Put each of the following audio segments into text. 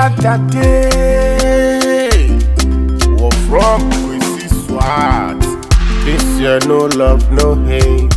back that day. We're from Quincy Swat. This year no love, no hate.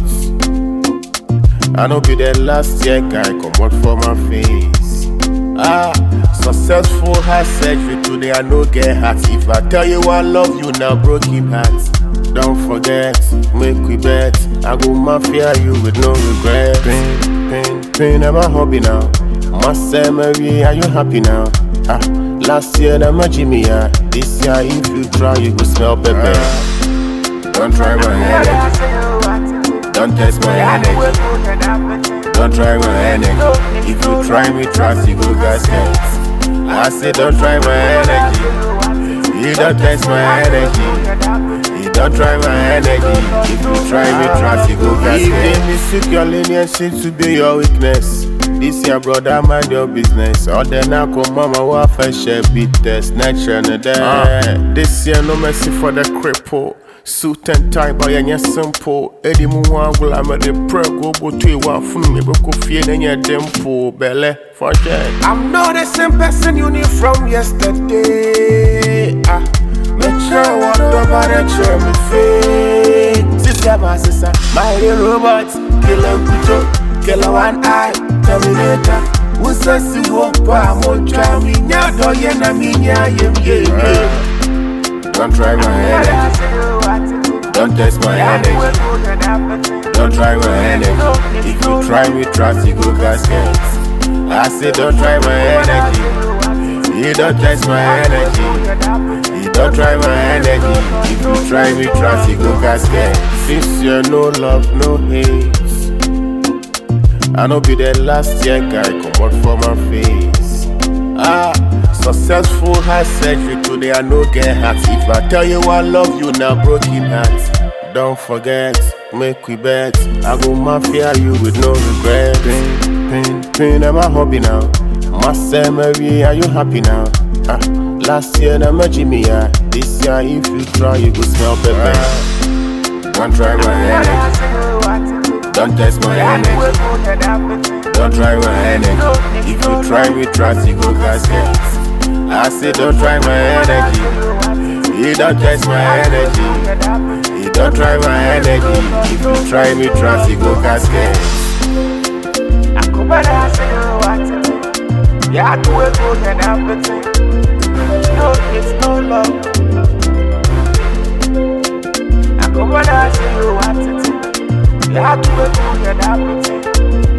I know be the last year guy come out for my face. Successful heart surgery today I no get heart. If I tell you I love you now, broken heart. Don't forget, make we bet. I go mafia you with no regret. Pain, I'm a hobby now. Must say, Mary, are you happy now? Last year, I'm a Jimmy. This year, if you try, you go smell pepper. Don't try my energy. Don't test my energy. Don't try my energy. If you try me, trust you go gasket. I say, don't try my energy. You don't test my energy. You don't try my energy. If you try me, trust you go gasket. If they mistake your leniency to be your weakness. This year, brother, mind your business. Or then I come, mama, what I share beat test. Next year, this year, no mercy for the cripple. Suit and tie by any simple. Eddie Muangul, I'm at the prego, but to one from me, but could feel in your dimple, belly for that. I'm not the same person you knew from yesterday. Make sure what nobody cheer me fake. Sister, my sister, my little robot, killer kuto, killer one eye, Terminator. Who says you walk by more try me, now do you na me, yeah. Don't try my energy. Don't test my energy. Don't try my energy. If you try me, trust you go gasket. I say don't try my energy. You don't test my energy. You don't try my energy. If you try me, trust you go gasket. This year no love, no hate. I know be the last year guy come out for my face. Successful heart surgery today I no get heart. If I tell you I love you now, broken heart. Don't forget, make we bet. I go mafia you with no regret. Pain, I'm a hobby now. Must say, Mary, are you happy now? Last year I'm a Jimmy. This year if you try, you go smell pepper. Don't try my energy. Don't test my energy. Don't try my energy. If you try me, trust you go gasket. I say don't try my energy. You don't test my energy. You don't try my energy. If you try me, trust you go gasket. I come back and say what? Yeah, I do it good and everything. No, it's no love. I come back and say what? Yeah, I do it good and everything.